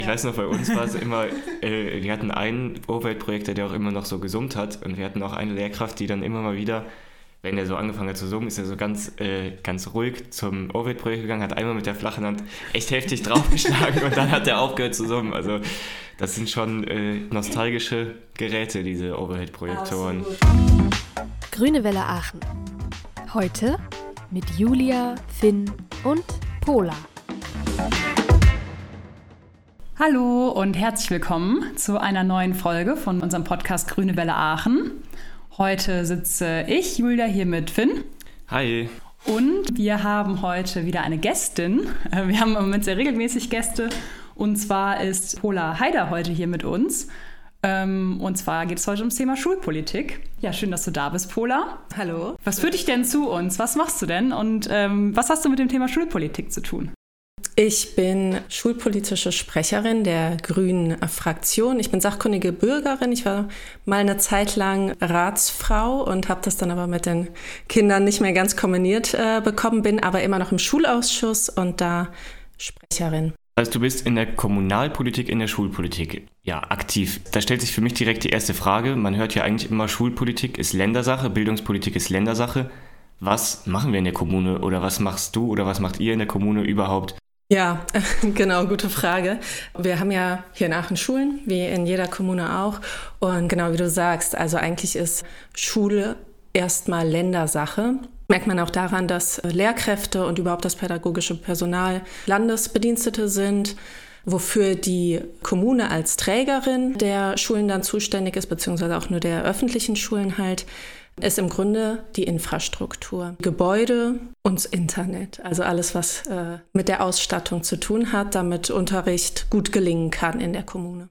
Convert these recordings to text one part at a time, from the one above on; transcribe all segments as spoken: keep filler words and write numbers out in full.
Ich weiß noch, bei uns war es immer, äh, wir hatten einen Overhead-Projektor, der auch immer noch so gesummt hat und wir hatten auch eine Lehrkraft, die dann immer mal wieder, wenn er so angefangen hat zu summen, ist er so ganz, äh, ganz ruhig zum Overhead-Projekt gegangen, hat einmal mit der flachen Hand echt heftig draufgeschlagen und dann hat er aufgehört zu summen. Also das sind schon äh, nostalgische Geräte, diese Overhead-Projektoren. Absolut. Grüne Welle Aachen. Heute mit Julia, Finn und Pola. Hallo und herzlich willkommen zu einer neuen Folge von unserem Podcast Grüne Welle Aachen. Heute sitze ich, Julia, hier mit Finn. Hi. Und wir haben heute wieder eine Gästin. Wir haben im Moment sehr regelmäßig Gäste. Und zwar ist Pola Haider heute hier mit uns. Und zwar geht es heute ums Thema Schulpolitik. Ja, schön, dass du da bist, Pola. Hallo. Was führt dich denn zu uns? Was machst du denn? Und ähm, was hast du mit dem Thema Schulpolitik zu tun? Ich bin schulpolitische Sprecherin der Grünen Fraktion. Ich bin sachkundige Bürgerin. Ich war mal eine Zeit lang Ratsfrau und habe das dann aber mit den Kindern nicht mehr ganz kombiniert äh, bekommen, bin aber immer noch im Schulausschuss und da Sprecherin. Also du bist in der Kommunalpolitik, in der Schulpolitik ja aktiv. Da stellt sich für mich direkt die erste Frage. Man hört ja eigentlich immer, Schulpolitik ist Ländersache, Bildungspolitik ist Ländersache. Was machen wir in der Kommune oder was machst du oder was macht ihr in der Kommune überhaupt? Ja, genau, gute Frage. Wir haben ja hier in Aachen Schulen, wie in jeder Kommune auch. Und genau wie du sagst, also eigentlich ist Schule erstmal Ländersache. Merkt man auch daran, dass Lehrkräfte und überhaupt das pädagogische Personal Landesbedienstete sind, wofür die Kommune als Trägerin der Schulen dann zuständig ist, beziehungsweise auch nur der öffentlichen Schulen halt, ist im Grunde die Infrastruktur, Gebäude und das Internet. Also alles, was äh, mit der Ausstattung zu tun hat, damit Unterricht gut gelingen kann in der Kommune.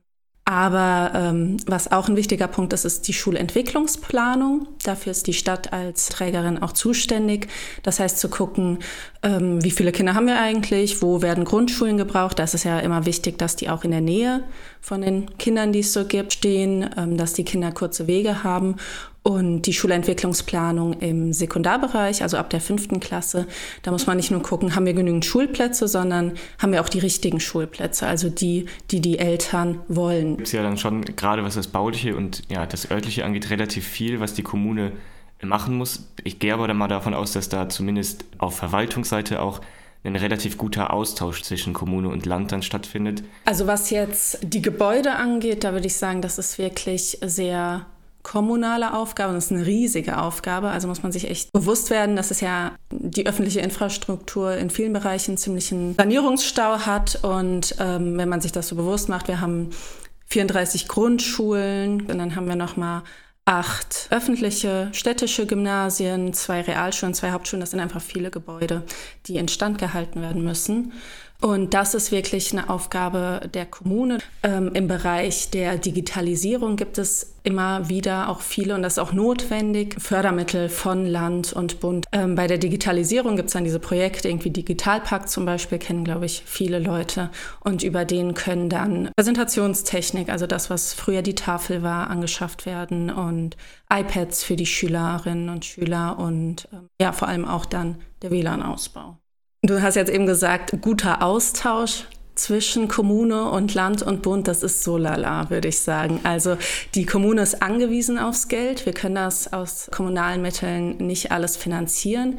Aber ähm, was auch ein wichtiger Punkt ist, ist die Schulentwicklungsplanung. Dafür ist die Stadt als Trägerin auch zuständig. Das heißt zu gucken, ähm, wie viele Kinder haben wir eigentlich, wo werden Grundschulen gebraucht. Da ist es ja immer wichtig, dass die auch in der Nähe von den Kindern, die es so gibt, stehen, ähm, dass die Kinder kurze Wege haben. Und die Schulentwicklungsplanung im Sekundarbereich, also ab der fünften Klasse, da muss man nicht nur gucken, haben wir genügend Schulplätze, sondern haben wir auch die richtigen Schulplätze, also die, die die Eltern wollen. Es gibt ja dann schon, gerade was das Bauliche und ja, das Örtliche angeht, relativ viel, was die Kommune machen muss. Ich gehe aber dann mal davon aus, dass da zumindest auf Verwaltungsseite auch ein relativ guter Austausch zwischen Kommune und Land dann stattfindet. Also was jetzt die Gebäude angeht, da würde ich sagen, das ist wirklich sehr kommunale Aufgabe, und das ist eine riesige Aufgabe, also muss man sich echt bewusst werden, dass es ja die öffentliche Infrastruktur in vielen Bereichen ziemlich einen Sanierungsstau hat und ähm, wenn man sich das so bewusst macht, wir haben vierunddreißig Grundschulen und dann haben wir nochmal acht öffentliche städtische Gymnasien, zwei Realschulen, zwei Hauptschulen, das sind einfach viele Gebäude, die instand gehalten werden müssen. Und das ist wirklich eine Aufgabe der Kommune. Ähm, im Bereich der Digitalisierung gibt es immer wieder auch viele, und das ist auch notwendig, Fördermittel von Land und Bund. Ähm, bei der Digitalisierung gibt es dann diese Projekte, irgendwie Digitalpakt zum Beispiel, kennen, glaube ich, viele Leute. Und über den können dann Präsentationstechnik, also das, was früher die Tafel war, angeschafft werden und iPads für die Schülerinnen und Schüler und ähm, ja, vor allem auch dann der W L A N-Ausbau. Du hast jetzt eben gesagt, guter Austausch zwischen Kommune und Land und Bund, das ist so lala, würde ich sagen. Also die Kommune ist angewiesen aufs Geld. Wir können das aus kommunalen Mitteln nicht alles finanzieren.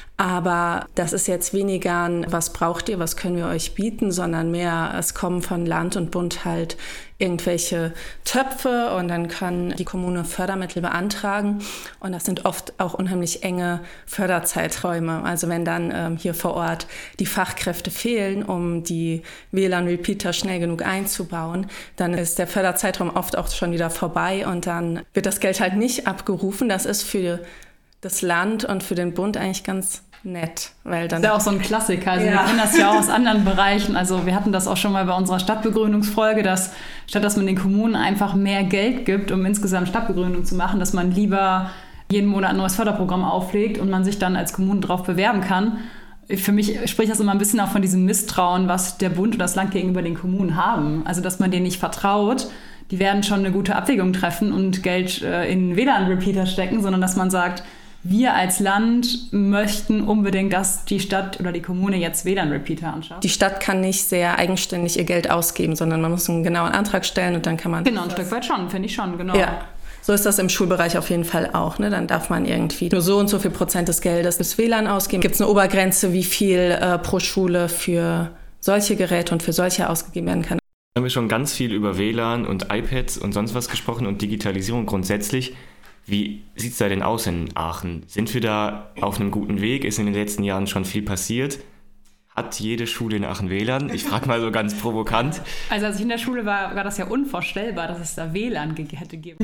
Aber das ist jetzt weniger ein, was braucht ihr, was können wir euch bieten, sondern mehr, es kommen von Land und Bund halt irgendwelche Töpfe und dann kann die Kommune Fördermittel beantragen. Und das sind oft auch unheimlich enge Förderzeiträume. Also wenn dann ähm, hier vor Ort die Fachkräfte fehlen, um die W L A N-Repeater schnell genug einzubauen, dann ist der Förderzeitraum oft auch schon wieder vorbei und dann wird das Geld halt nicht abgerufen. Das ist für das Land und für den Bund eigentlich ganz nett, weil dann... Das ist ja auch so ein Klassiker, also ja. Wir kennen das ja auch aus anderen Bereichen, also wir hatten das auch schon mal bei unserer Stadtbegrünungsfolge, dass statt dass man den Kommunen einfach mehr Geld gibt, um insgesamt Stadtbegrünung zu machen, dass man lieber jeden Monat ein neues Förderprogramm auflegt und man sich dann als Kommune darauf bewerben kann. Für mich spricht das immer ein bisschen auch von diesem Misstrauen, was der Bund und das Land gegenüber den Kommunen haben, also dass man denen nicht vertraut. Die werden schon eine gute Abwägung treffen und Geld äh, in W L A N-Repeater stecken, sondern dass man sagt, wir als Land möchten unbedingt, dass die Stadt oder die Kommune jetzt W L A N-Repeater anschafft. Die Stadt kann nicht sehr eigenständig ihr Geld ausgeben, sondern man muss einen genauen Antrag stellen und dann kann man... Genau, ein Stück weit schon, finde ich schon, genau. Ja. So ist das im Schulbereich auf jeden Fall auch. Ne? Dann darf man irgendwie nur so und so viel Prozent des Geldes fürs W L A N ausgeben. Gibt es eine Obergrenze, wie viel äh, pro Schule für solche Geräte und für solche ausgegeben werden kann? Wir haben schon ganz viel über W L A N und iPads und sonst was gesprochen und Digitalisierung grundsätzlich. Wie sieht es da denn aus in Aachen? Sind wir da auf einem guten Weg? Ist in den letzten Jahren schon viel passiert? Hat jede Schule in Aachen W L A N? Ich frage mal so ganz provokant. Also als ich in der Schule war, war das ja unvorstellbar, dass es da W L A N ge- hätte geben.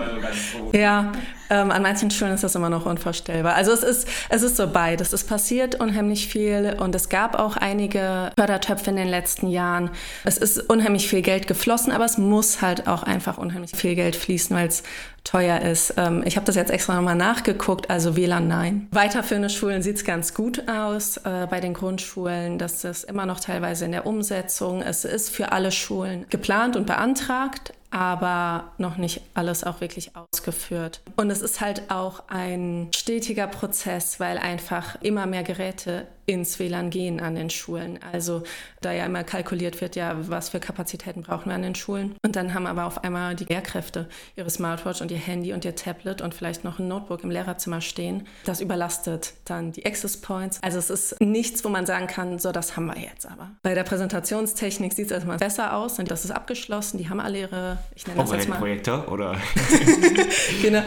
Ja, ja ähm, an manchen Schulen ist das immer noch unvorstellbar. Also es ist, es ist so beides. Es passiert unheimlich viel und es gab auch einige Fördertöpfe in den letzten Jahren. Es ist unheimlich viel Geld geflossen, aber es muss halt auch einfach unheimlich viel Geld fließen, weil es teuer ist. Ähm, ich habe das jetzt extra nochmal nachgeguckt, also W L A N nein. Weiterführende Schulen sieht es ganz gut aus. Äh, bei den Grundschulen, das ist immer noch teilweise in der Umsetzung. Es ist für alle Schulen geplant und beantragt, aber noch nicht alles auch wirklich ausgeführt. Und es ist halt auch ein stetiger Prozess, weil einfach immer mehr Geräte ins W L A N gehen an den Schulen. Also da ja immer kalkuliert wird, ja, was für Kapazitäten brauchen wir an den Schulen. Und dann haben aber auf einmal die Lehrkräfte ihre Smartwatch und ihr Handy und ihr Tablet und vielleicht noch ein Notebook im Lehrerzimmer stehen. Das überlastet dann die Access Points. Also es ist nichts, wo man sagen kann, so, das haben wir jetzt aber. Bei der Präsentationstechnik sieht es erstmal besser aus und das ist abgeschlossen. Die haben alle ihre, ich nenne das jetzt mal... Projektor oder? Genau.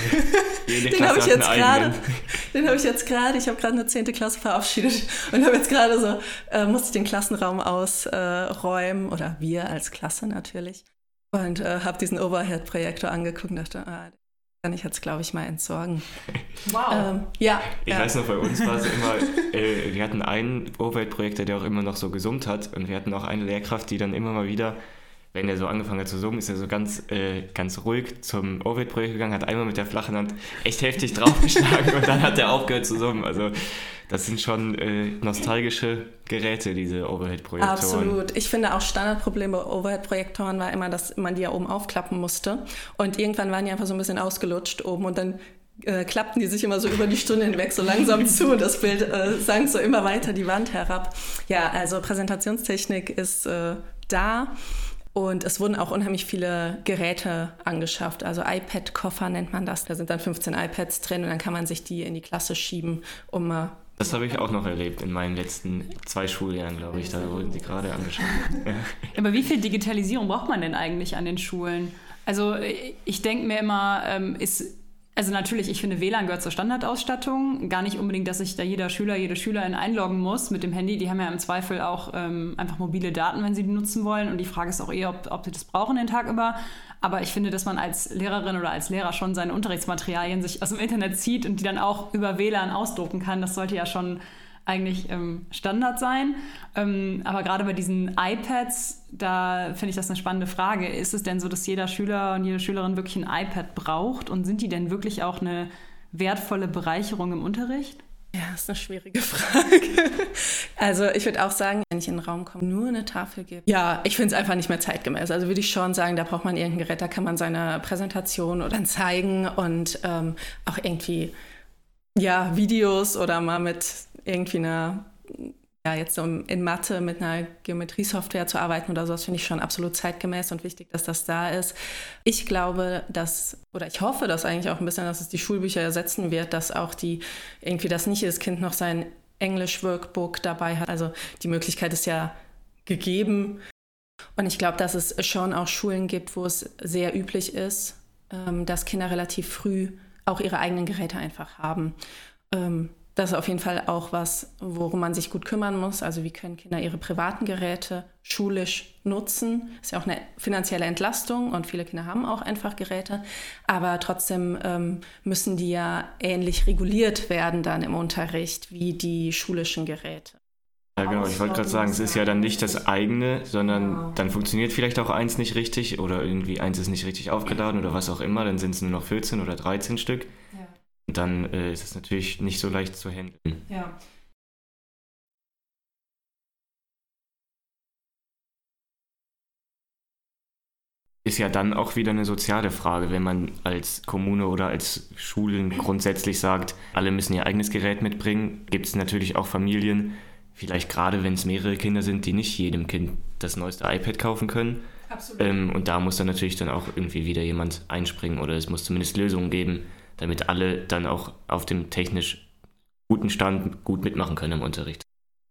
Den habe ich jetzt eigenen. gerade, den habe ich jetzt gerade, ich habe gerade eine zehnte Klasse verabschiedet und habe jetzt gerade so, äh, musste ich den Klassenraum ausräumen, äh, oder wir als Klasse natürlich, und äh, habe diesen Overhead-Projektor angeguckt und dachte, ah, den kann ich jetzt, glaube ich, mal entsorgen. Wow. Ähm, ja. Ich ja. weiß noch, bei uns war es immer, äh, wir hatten einen Overhead-Projektor, der auch immer noch so gesummt hat und wir hatten auch eine Lehrkraft, die dann immer mal wieder, wenn er so angefangen hat zu summen, ist er so ganz, äh, ganz ruhig zum Overhead-Projekt gegangen, hat einmal mit der flachen Hand echt heftig draufgeschlagen und dann hat er aufgehört zu summen. Also das sind schon äh, nostalgische Geräte, diese Overhead-Projektoren. Absolut. Ich finde auch Standardproblem bei Overhead-Projektoren war immer, dass man die ja oben aufklappen musste und irgendwann waren die einfach so ein bisschen ausgelutscht oben und dann äh, klappten die sich immer so über die Stunde hinweg so langsam zu und das Bild äh, sank so immer weiter die Wand herab. Ja, also Präsentationstechnik ist äh, da. Und es wurden auch unheimlich viele Geräte angeschafft, also iPad-Koffer nennt man das. Da sind dann fünfzehn iPads drin und dann kann man sich die in die Klasse schieben, um mal... Das habe ich auch noch erlebt in meinen letzten zwei Schuljahren, glaube ich. Da wurden die gerade angeschafft. Ja. Aber wie viel Digitalisierung braucht man denn eigentlich an den Schulen? Also ich denke mir immer, ähm, ist... Also natürlich, ich finde, W L A N gehört zur Standardausstattung. Gar nicht unbedingt, dass sich da jeder Schüler, jede Schülerin einloggen muss mit dem Handy. Die haben ja im Zweifel auch ähm, einfach mobile Daten, wenn sie die nutzen wollen. Und die Frage ist auch eher, ob, ob sie das brauchen den Tag über. Aber ich finde, dass man als Lehrerin oder als Lehrer schon seine Unterrichtsmaterialien sich aus dem Internet zieht und die dann auch über W L A N ausdrucken kann. Das sollte ja schon eigentlich ähm, Standard sein. Ähm, aber gerade bei diesen iPads, da finde ich das eine spannende Frage. Ist es denn so, dass jeder Schüler und jede Schülerin wirklich ein iPad braucht? Und sind die denn wirklich auch eine wertvolle Bereicherung im Unterricht? Ja, das ist eine schwierige Frage. Also ich würde auch sagen, wenn ich in den Raum komme, nur eine Tafel gibt. Ja, ich finde es einfach nicht mehr zeitgemäß. Also würde ich schon sagen, da braucht man irgendein Gerät, da kann man seine Präsentation oder zeigen und ähm, auch irgendwie ja, Videos oder mal mit irgendwie einer, ja, jetzt so in Mathe mit einer Geometriesoftware zu arbeiten oder sowas, finde ich schon absolut zeitgemäß und wichtig, dass das da ist. Ich glaube, dass, oder ich hoffe, dass eigentlich auch ein bisschen, dass es die Schulbücher ersetzen wird, dass auch die, irgendwie, dass nicht jedes Kind noch sein Englisch-Workbook dabei hat. Also die Möglichkeit ist ja gegeben. Und ich glaube, dass es schon auch Schulen gibt, wo es sehr üblich ist, dass Kinder relativ früh auch ihre eigenen Geräte einfach haben. Das ist auf jeden Fall auch was, worum man sich gut kümmern muss. Also wie können Kinder ihre privaten Geräte schulisch nutzen? Ist ja auch eine finanzielle Entlastung und viele Kinder haben auch einfach Geräte. Aber trotzdem ähm, müssen die ja ähnlich reguliert werden dann im Unterricht wie die schulischen Geräte. Ja, genau. Ich wollte gerade sagen, es ist ja dann nicht das eigene, sondern dann funktioniert vielleicht auch eins nicht richtig oder irgendwie eins ist nicht richtig aufgeladen oder was auch immer. Dann sind es nur noch vierzehn oder dreizehn Stück. Ja. Und dann äh, ist es natürlich nicht so leicht zu handeln. Ja. ist ja dann auch wieder eine soziale Frage, wenn man als Kommune oder als Schulen grundsätzlich sagt, alle müssen ihr eigenes Gerät mitbringen, gibt es natürlich auch Familien, vielleicht gerade wenn es mehrere Kinder sind, die nicht jedem Kind das neueste iPad kaufen können. Absolut. Ähm, und da muss dann natürlich dann auch irgendwie wieder jemand einspringen oder es muss zumindest Lösungen geben, damit alle dann auch auf dem technisch guten Stand gut mitmachen können im Unterricht.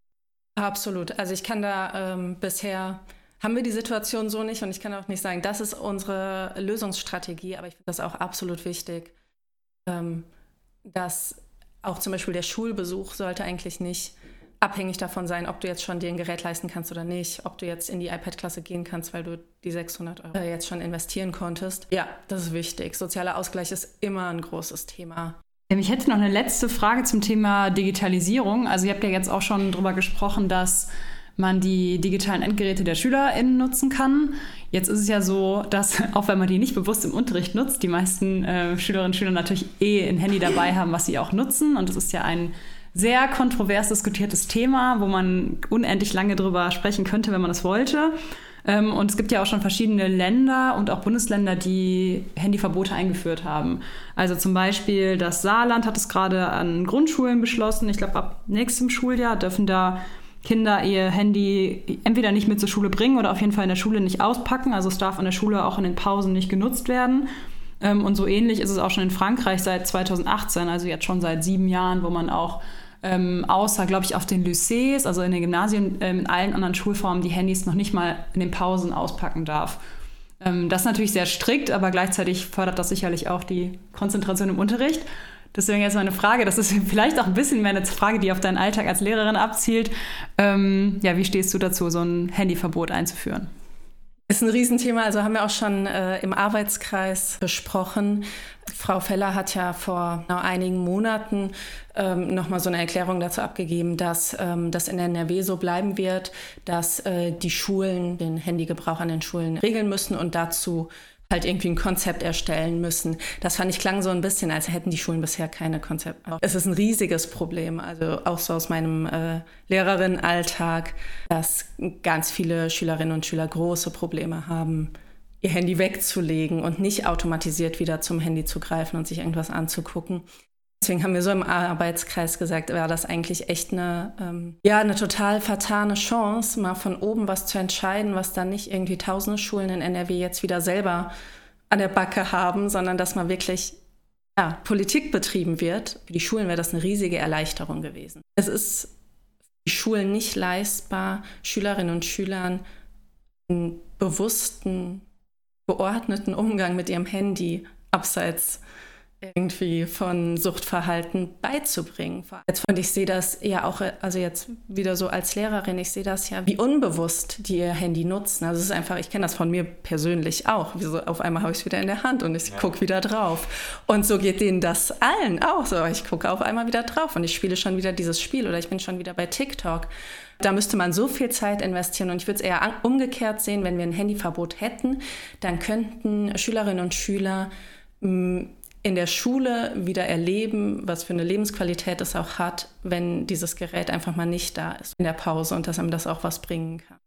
Absolut. Also ich kann da ähm, bisher, haben wir die Situation so nicht und ich kann auch nicht sagen, das ist unsere Lösungsstrategie, aber ich finde das auch absolut wichtig, ähm, dass auch zum Beispiel der Schulbesuch sollte eigentlich nicht abhängig davon sein, ob du jetzt schon dir ein Gerät leisten kannst oder nicht, ob du jetzt in die iPad-Klasse gehen kannst, weil du die sechshundert Euro jetzt schon investieren konntest. Ja, das ist wichtig. Sozialer Ausgleich ist immer ein großes Thema. Ich hätte noch eine letzte Frage zum Thema Digitalisierung. Also ihr habt ja jetzt auch schon darüber gesprochen, dass man die digitalen Endgeräte der SchülerInnen nutzen kann. Jetzt ist es ja so, dass, auch wenn man die nicht bewusst im Unterricht nutzt, die meisten äh, Schülerinnen und Schüler natürlich eh ein Handy dabei haben, was sie auch nutzen. Und es ist ja ein sehr kontrovers diskutiertes Thema, wo man unendlich lange drüber sprechen könnte, wenn man das wollte. Und es gibt ja auch schon verschiedene Länder und auch Bundesländer, die Handyverbote eingeführt haben. Also zum Beispiel das Saarland hat es gerade an Grundschulen beschlossen. Ich glaube, ab nächstem Schuljahr dürfen da Kinder ihr Handy entweder nicht mit zur Schule bringen oder auf jeden Fall in der Schule nicht auspacken. Also es darf an der Schule auch in den Pausen nicht genutzt werden. Und so ähnlich ist es auch schon in Frankreich seit zweitausendachtzehn, also jetzt schon seit sieben Jahren, wo man auch ähm, außer, glaube ich, auf den Lycées, also in den Gymnasien, ähm, in allen anderen Schulformen die Handys noch nicht mal in den Pausen auspacken darf. Ähm, das ist natürlich sehr strikt, aber gleichzeitig fördert das sicherlich auch die Konzentration im Unterricht. Deswegen jetzt mal eine Frage, das ist vielleicht auch ein bisschen mehr eine Frage, die auf deinen Alltag als Lehrerin abzielt. Ähm, ja, wie stehst du dazu, so ein Handyverbot einzuführen? Ist ein Riesenthema, also haben wir auch schon äh, im Arbeitskreis besprochen. Frau Feller hat ja vor na, einigen Monaten ähm, nochmal so eine Erklärung dazu abgegeben, dass ähm, das in N R W so bleiben wird, dass äh, die Schulen den Handygebrauch an den Schulen regeln müssen und dazu halt irgendwie ein Konzept erstellen müssen. Das fand ich klang so ein bisschen, als hätten die Schulen bisher keine Konzepte. Es ist ein riesiges Problem, also auch so aus meinem äh, Lehrerinnenalltag, dass ganz viele Schülerinnen und Schüler große Probleme haben, ihr Handy wegzulegen und nicht automatisiert wieder zum Handy zu greifen und sich irgendwas anzugucken. Deswegen haben wir so im Arbeitskreis gesagt, wäre das eigentlich echt eine, ähm, ja, eine total vertane Chance, mal von oben was zu entscheiden, was dann nicht irgendwie tausende Schulen in N R W jetzt wieder selber an der Backe haben, sondern dass mal wirklich ja, Politik betrieben wird. Für die Schulen wäre das eine riesige Erleichterung gewesen. Es ist für die Schulen nicht leistbar, Schülerinnen und Schülern einen bewussten, geordneten Umgang mit ihrem Handy abseits irgendwie von Suchtverhalten beizubringen. Und ich sehe das ja auch, also jetzt wieder so als Lehrerin, ich sehe das ja, wie unbewusst die ihr Handy nutzen. Also es ist einfach, ich kenne das von mir persönlich auch. Wie so, auf einmal habe ich es wieder in der Hand und ich ja. gucke wieder drauf. Und so geht denen das allen auch so. Ich gucke auf einmal wieder drauf und ich spiele schon wieder dieses Spiel oder ich bin schon wieder bei TikTok. Da müsste man so viel Zeit investieren und ich würde es eher umgekehrt sehen, wenn wir ein Handyverbot hätten, dann könnten Schülerinnen und Schüler mh, in der Schule wieder erleben, was für eine Lebensqualität es auch hat, wenn dieses Gerät einfach mal nicht da ist in der Pause und dass einem das auch was bringen kann.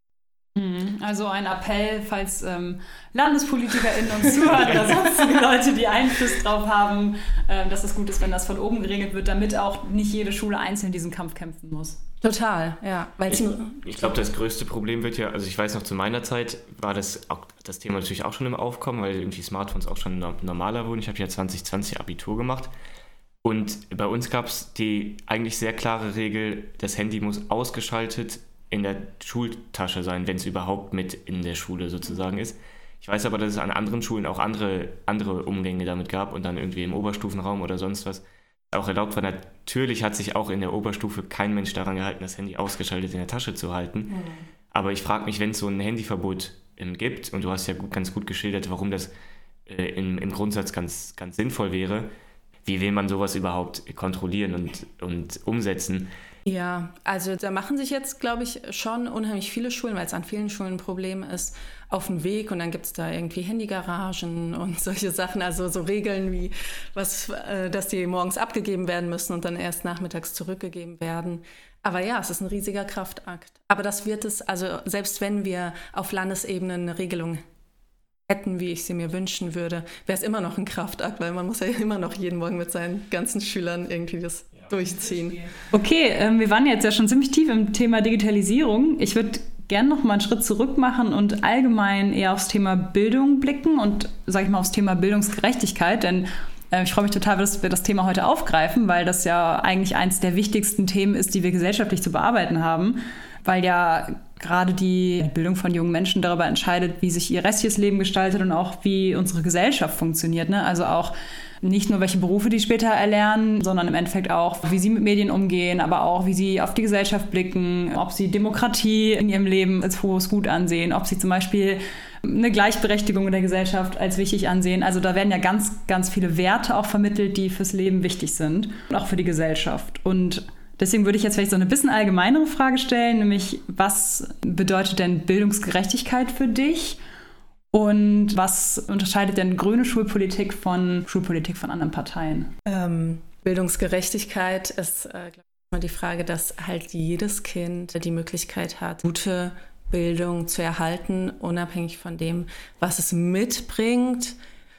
Also ein Appell, falls ähm, LandespolitikerInnen uns zuhören oder sonstige Leute, die Einfluss drauf haben, äh, dass es gut ist, wenn das von oben geregelt wird, damit auch nicht jede Schule einzeln diesen Kampf kämpfen muss. Total, ja. Weil ich ich glaube, das größte Problem wird ja, also ich weiß noch, zu meiner Zeit war das auch das Thema natürlich auch schon im Aufkommen, weil irgendwie Smartphones auch schon normaler wurden. Ich habe ja zwanzig zwanzig Abitur gemacht und bei uns gab es die eigentlich sehr klare Regel, das Handy muss ausgeschaltet in der Schultasche sein, wenn es überhaupt mit in der Schule sozusagen ist. Ich weiß aber, dass es an anderen Schulen auch andere, andere Umgänge damit gab und dann irgendwie im Oberstufenraum oder sonst was auch erlaubt war. Natürlich hat sich auch in der Oberstufe kein Mensch daran gehalten, das Handy ausgeschaltet in der Tasche zu halten. Mhm. Aber ich frage mich, wenn es so ein Handyverbot ähm, gibt, und du hast ja gut, ganz gut geschildert, warum das äh, im, im Grundsatz ganz, ganz sinnvoll wäre, wie will man sowas überhaupt kontrollieren und, und umsetzen? Ja, also da machen sich jetzt, glaube ich, schon unheimlich viele Schulen, weil es an vielen Schulen ein Problem ist, auf den Weg und dann gibt es da irgendwie Handygaragen und solche Sachen, also so Regeln wie, was, äh, dass die morgens abgegeben werden müssen und dann erst nachmittags zurückgegeben werden. Aber ja, es ist ein riesiger Kraftakt. Aber das wird es, also selbst wenn wir auf Landesebene eine Regelung hätten, wie ich sie mir wünschen würde, wäre es immer noch ein Kraftakt, weil man muss ja immer noch jeden Morgen mit seinen ganzen Schülern irgendwie das ja, durchziehen. Okay, ähm, wir waren jetzt ja schon ziemlich tief im Thema Digitalisierung. Ich würde gerne noch mal einen Schritt zurück machen und allgemein eher aufs Thema Bildung blicken und, sage ich mal, aufs Thema Bildungsgerechtigkeit, denn äh, ich freue mich total, dass wir das Thema heute aufgreifen, weil das ja eigentlich eins der wichtigsten Themen ist, die wir gesellschaftlich zu bearbeiten haben, weil ja gerade die Bildung von jungen Menschen darüber entscheidet, wie sich ihr restliches Leben gestaltet und auch wie unsere Gesellschaft funktioniert. Ne? Also auch nicht nur, welche Berufe die später erlernen, sondern im Endeffekt auch, wie sie mit Medien umgehen, aber auch, wie sie auf die Gesellschaft blicken, ob sie Demokratie in ihrem Leben als hohes Gut ansehen, ob sie zum Beispiel eine Gleichberechtigung in der Gesellschaft als wichtig ansehen. Also da werden ja ganz, ganz viele Werte auch vermittelt, die fürs Leben wichtig sind und auch für die Gesellschaft. Und deswegen würde ich jetzt vielleicht so eine bisschen allgemeinere Frage stellen, nämlich was bedeutet denn Bildungsgerechtigkeit für dich und was unterscheidet denn grüne Schulpolitik von Schulpolitik von anderen Parteien? Ähm, Bildungsgerechtigkeit ist, äh, glaube ich, mal die Frage, dass halt jedes Kind die Möglichkeit hat, gute Bildung zu erhalten, unabhängig von dem, was es mitbringt.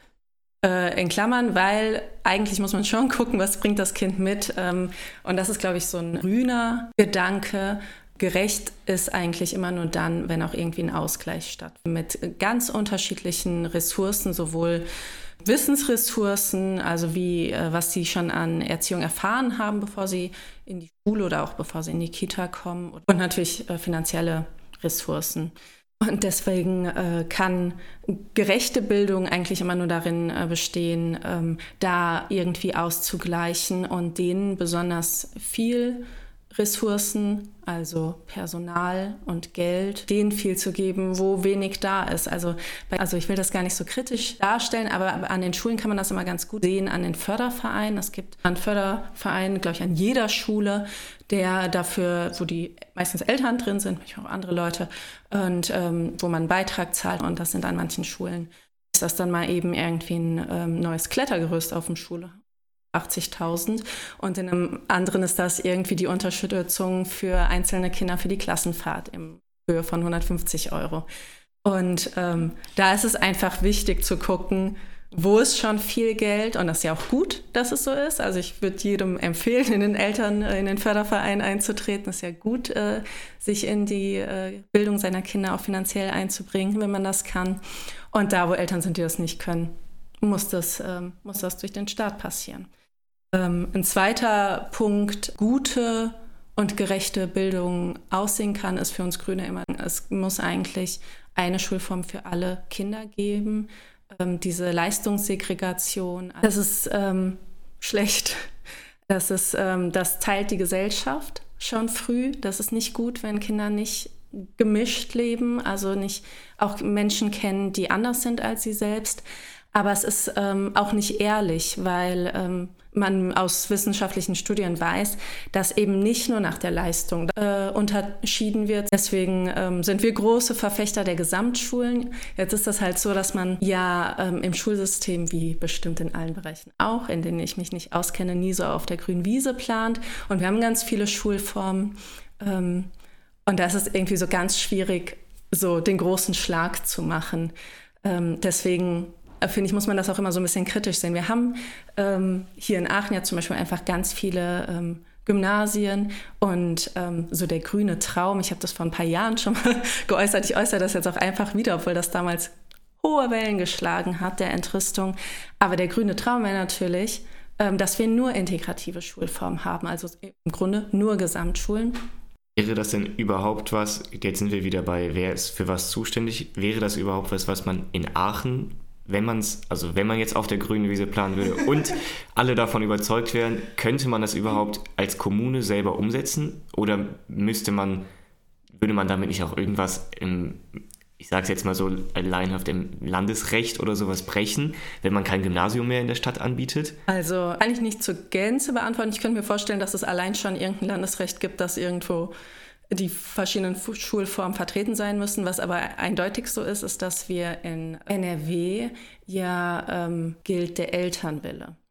In Klammern, weil eigentlich muss man schon gucken, was bringt das Kind mit. Und das ist, glaube ich, so ein grüner Gedanke. Gerecht ist eigentlich immer nur dann, wenn auch irgendwie ein Ausgleich stattfindet. Mit ganz unterschiedlichen Ressourcen, sowohl Wissensressourcen, also wie was sie schon an Erziehung erfahren haben, bevor sie in die Schule oder auch bevor sie in die Kita kommen. Und natürlich finanzielle Ressourcen. Und deswegen äh, kann gerechte Bildung eigentlich immer nur darin äh, bestehen, ähm, da irgendwie auszugleichen und denen besonders viel Ressourcen, also Personal und Geld, denen viel zu geben, wo wenig da ist. Also, bei, also ich will das gar nicht so kritisch darstellen, aber an den Schulen kann man das immer ganz gut sehen, an den Fördervereinen. Es gibt einen Förderverein, glaube ich, an jeder Schule, der dafür, wo die meistens Eltern drin sind, manchmal auch andere Leute, und ähm, wo man einen Beitrag zahlt. Und das sind an manchen Schulen. Ist das dann mal eben irgendwie ein ähm, neues Klettergerüst auf dem Schule? achtzigtausend und in einem anderen ist das irgendwie die Unterstützung für einzelne Kinder für die Klassenfahrt in Höhe von hundertfünfzig Euro. Und ähm, da ist es einfach wichtig zu gucken, wo ist schon viel Geld, und das ist ja auch gut, dass es so ist. Also ich würde jedem empfehlen, in den Eltern, in den Förderverein einzutreten. Es ist ja gut, äh, sich in die äh, Bildung seiner Kinder auch finanziell einzubringen, wenn man das kann. Und da, wo Eltern sind, die das nicht können, muss das, ähm, muss das durch den Staat passieren. Ähm, ein zweiter Punkt, gute und gerechte Bildung aussehen kann, ist für uns Grüne immer, es muss eigentlich eine Schulform für alle Kinder geben. Ähm, diese Leistungssegregation, das ist ähm, schlecht. Das ist, ähm, das teilt die Gesellschaft schon früh. Das ist nicht gut, wenn Kinder nicht gemischt leben, also nicht auch Menschen kennen, die anders sind als sie selbst. Aber es ist ähm, auch nicht ehrlich, weil ähm, man aus wissenschaftlichen Studien weiß, dass eben nicht nur nach der Leistung äh, unterschieden wird. Deswegen ähm, sind wir große Verfechter der Gesamtschulen. Jetzt ist das halt so, dass man ja ähm, im Schulsystem, wie bestimmt in allen Bereichen auch, in denen ich mich nicht auskenne, nie so auf der grünen Wiese plant. Und wir haben ganz viele Schulformen. Ähm, und das ist irgendwie so ganz schwierig, so den großen Schlag zu machen. Ähm, deswegen finde ich, muss man das auch immer so ein bisschen kritisch sehen. Wir haben ähm, hier in Aachen ja zum Beispiel einfach ganz viele ähm, Gymnasien und ähm, so der grüne Traum, ich habe das vor ein paar Jahren schon mal geäußert, ich äußere das jetzt auch einfach wieder, obwohl das damals hohe Wellen geschlagen hat, der Entrüstung. Aber der grüne Traum wäre natürlich, ähm, dass wir nur integrative Schulformen haben, also im Grunde nur Gesamtschulen. Wäre das denn überhaupt was, jetzt sind wir wieder bei, wer ist für was zuständig, wäre das überhaupt was, was man in Aachen, wenn man es, also wenn man jetzt auf der grünen Wiese planen würde und alle davon überzeugt wären, könnte man das überhaupt als Kommune selber umsetzen oder müsste man, würde man damit nicht auch irgendwas im, ich sage es jetzt mal so laienhaft, im Landesrecht oder sowas brechen, wenn man kein Gymnasium mehr in der Stadt anbietet? Also kann ich nicht zur Gänze beantworten. Ich könnte mir vorstellen, dass es allein schon irgendein Landesrecht gibt, das irgendwo die verschiedenen Schulformen vertreten sein müssen. Was aber eindeutig so ist, ist, dass wir in N R W ja ähm, gilt der Elternwille.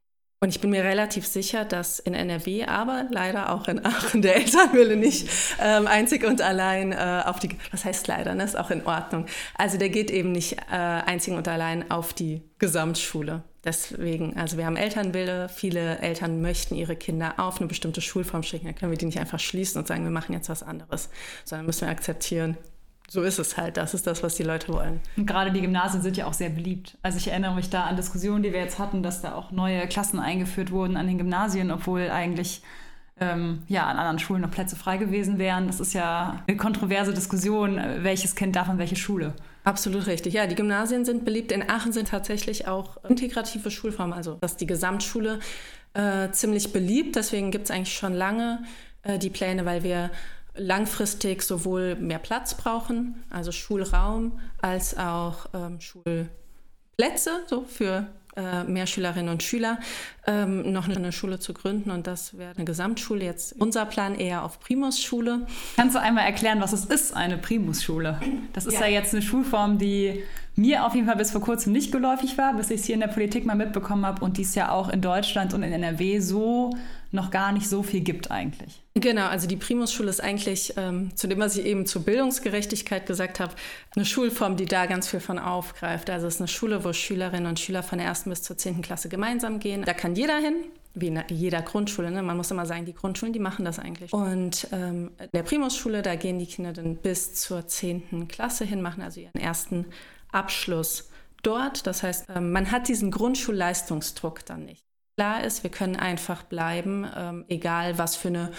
Und ich bin mir relativ sicher, dass in N R W, aber leider auch in Aachen, der Elternwille nicht ähm, einzig und allein äh, auf die, was heißt leider, ne? Ist auch in Ordnung. Also der geht eben nicht äh, einzig und allein auf die Gesamtschule. Deswegen, also wir haben Elternwille, viele Eltern möchten ihre Kinder auf eine bestimmte Schulform schicken. Dann können wir die nicht einfach schließen und sagen, wir machen jetzt was anderes, sondern müssen wir akzeptieren, so ist es halt, das ist das, was die Leute wollen. Und gerade die Gymnasien sind ja auch sehr beliebt. Also ich erinnere mich da an Diskussionen, die wir jetzt hatten, dass da auch neue Klassen eingeführt wurden an den Gymnasien, obwohl eigentlich ähm, ja, an anderen Schulen noch Plätze frei gewesen wären. Das ist ja eine kontroverse Diskussion, welches Kind darf an welche Schule. Absolut richtig. Ja, die Gymnasien sind beliebt. In Aachen sind tatsächlich auch integrative Schulformen, also das ist die Gesamtschule äh, ziemlich beliebt. Deswegen gibt es eigentlich schon lange äh, die Pläne, weil wir langfristig sowohl mehr Platz brauchen, also Schulraum, als auch ähm, Schulplätze so für äh, mehr Schülerinnen und Schüler, ähm, noch eine Schule zu gründen. Und das wäre eine Gesamtschule. Jetzt unser Plan eher auf Primusschule. Kannst du einmal erklären, was es ist, eine Primusschule? Das ist ja. ja jetzt eine Schulform, die mir auf jeden Fall bis vor kurzem nicht geläufig war, bis ich es hier in der Politik mal mitbekommen habe und die es ja auch in Deutschland und in N R W so noch gar nicht so viel gibt eigentlich. Genau, also die Primusschule ist eigentlich, ähm, zu dem, was ich eben zur Bildungsgerechtigkeit gesagt habe, eine Schulform, die da ganz viel von aufgreift. Also es ist eine Schule, wo Schülerinnen und Schüler von der ersten bis zur zehnten Klasse gemeinsam gehen. Da kann jeder hin, wie in jeder Grundschule. Ne? Man muss immer sagen, die Grundschulen, die machen das eigentlich. Und ähm, in der Primusschule, da gehen die Kinder dann bis zur zehnten Klasse hin, machen also ihren ersten Abschluss dort. Das heißt, ähm, man hat diesen Grundschulleistungsdruck dann nicht. Klar ist, wir können einfach bleiben, ähm, egal was für eine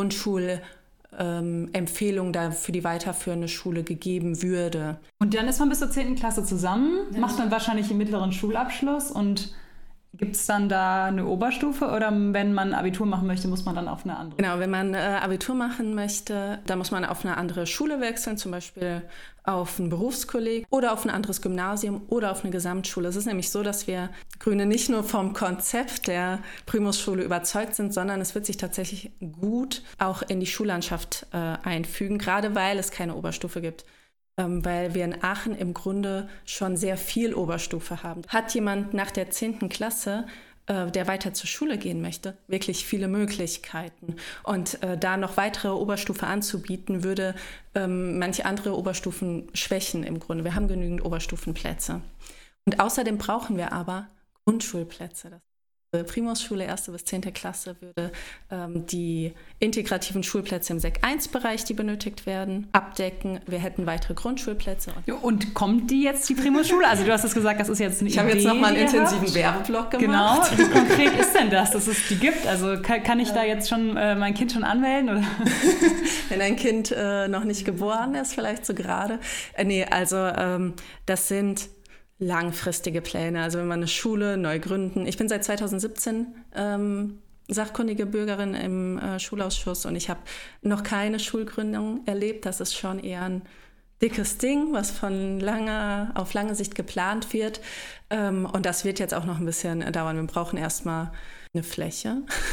Grundschulempfehlung ähm, da für die weiterführende Schule gegeben würde. Und dann ist man bis zur zehnten Klasse zusammen, ja. Macht dann wahrscheinlich den mittleren Schulabschluss und gibt es dann da eine Oberstufe oder wenn man Abitur machen möchte, muss man dann auf eine andere? Genau, wenn man äh, Abitur machen möchte, dann muss man auf eine andere Schule wechseln, zum Beispiel auf ein Berufskolleg oder auf ein anderes Gymnasium oder auf eine Gesamtschule. Es ist nämlich so, dass wir Grüne nicht nur vom Konzept der Primusschule überzeugt sind, sondern es wird sich tatsächlich gut auch in die Schullandschaft äh, einfügen, gerade weil es keine Oberstufe gibt. Weil wir in Aachen im Grunde schon sehr viel Oberstufe haben. Hat jemand nach der zehnten Klasse, äh, der weiter zur Schule gehen möchte, wirklich viele Möglichkeiten. Und äh, da noch weitere Oberstufe anzubieten, würde ähm, manche andere Oberstufen schwächen im Grunde. Wir haben genügend Oberstufenplätze. Und außerdem brauchen wir aber Grundschulplätze. Das Primusschule, erste bis zehnte Klasse, würde ähm, die integrativen Schulplätze im Sek eins Bereich, die benötigt werden, abdecken. Wir hätten weitere Grundschulplätze. Und, und kommt die jetzt, die Primusschule? Also du hast es gesagt, das ist jetzt eine Ich habe jetzt nochmal einen intensiven Werbeblock gemacht. Genau, wie konkret ist denn das, dass es die gibt? Also kann, kann ich da jetzt schon äh, mein Kind schon anmelden? Oder? Wenn ein Kind äh, noch nicht geboren ist, vielleicht so gerade. Äh, nee, also ähm, das sind langfristige Pläne, also wenn man eine Schule neu gründen. Ich bin seit zweitausendsiebzehn ähm, sachkundige Bürgerin im äh, Schulausschuss und ich habe noch keine Schulgründung erlebt. Das ist schon eher ein dickes Ding, was von langer, auf lange Sicht geplant wird. Ähm, und das wird jetzt auch noch ein bisschen dauern. Wir brauchen erstmal eine Fläche